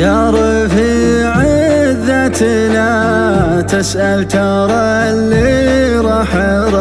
يا رفيع الذات لا تسأل، ترى اللي راح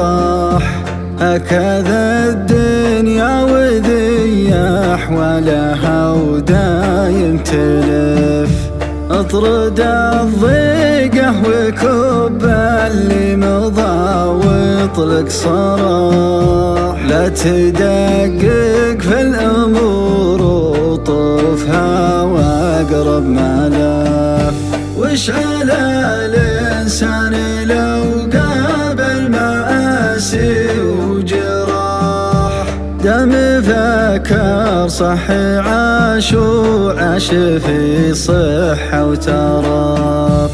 هكذا الدنيا وذي أحوالها ودايم تلف. اطرد الضيقة وكب اللي مضى واطلق صراح، لا تدقق في الأمور وطوفها واقرب ما لف. وش على الإنسان لو قابل مآسي وجراح، دم فكر صح عاش وعاش في صحة وترف.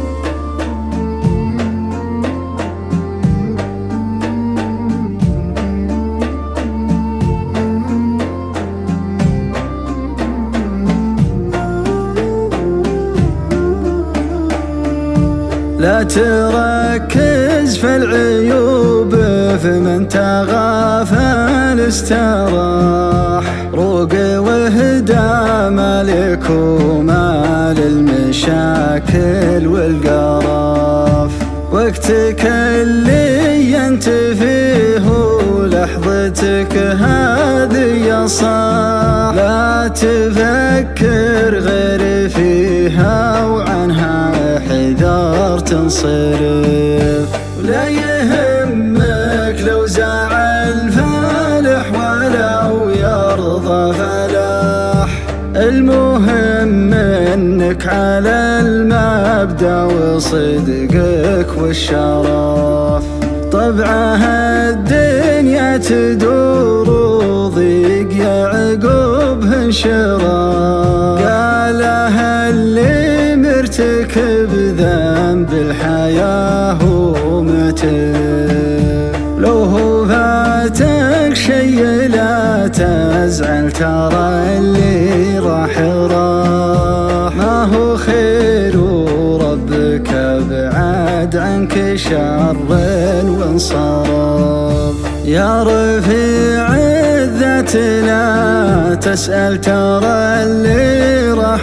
لا تركز في العيوب، فمن تغافل استراح. روق وهدى مالك ومال المشاكل والقرف، وقتك اللي انت فيه ولحظتك هذه يا صاح. لا تفكر غير فيها وعنها حذر تنصرف. ولا يهمك لو زعل فالح ولو يرضى فلاح، المهم انك على المبدأ وصدقك والشرف. طبعه الدنيا تدور وضيق يعقبه انشراح، قالها اللي مرتكب ذنب الحياة ومعترف. لو هو فاتك شي لا تزعل، ترى اللي راح ما هو خير وربك بعد عنك شر وانصرف. يا رفيع الذات لا تسأل، ترى اللي راح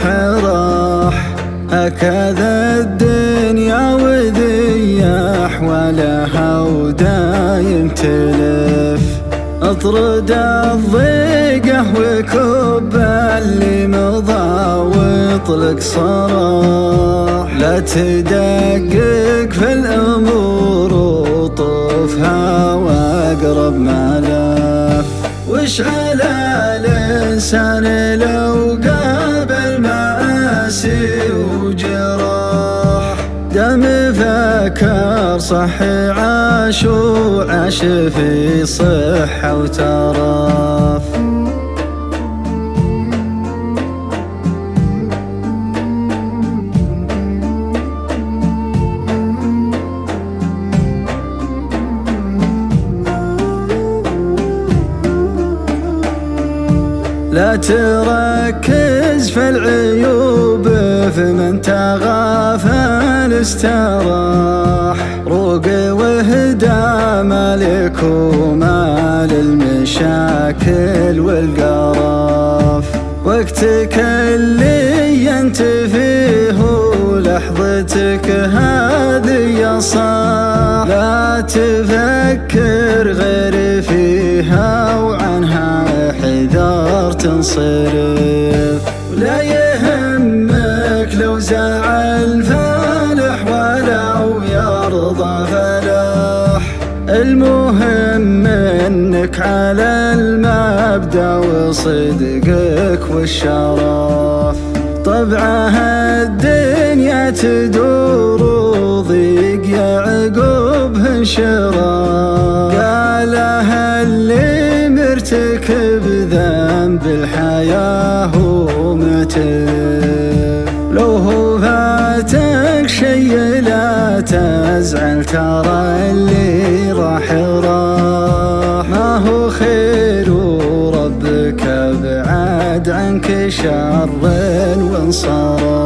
هكذا الدنيا وذي أحوالها ودايم تلف. اطرد الضيقة وكب اللي مضى واطلق صراح، لا تدقق في الأمور وطوفها واقرب ما لف. وش على الإنسان لو قابل مآسي وجراح، دم فكر صح عاش وعاش في صحة وترف. لا تركز في العيوب، فمن تغافل استراح. روق وهدى مالك ومال المشاكل والقرف، وقتك اللي انت فيه ولحظتك هذه يا صاح. لا تفكر غير فيها وعنها حذر تنصرف. ولا يهمك لو زعل فالح ولو يرضى فلاح، المهم انك على المبدأ وصدقك والشرف. طبعه الدنيا تدور وضيق يعقبه انشراح، قالها اللي مرتكب ذنب الحياة ومعترف. لو هو فاتك شي لا تزعل، ترى اللي راح ما هو خير وربك بعد عنك شر وانصرف.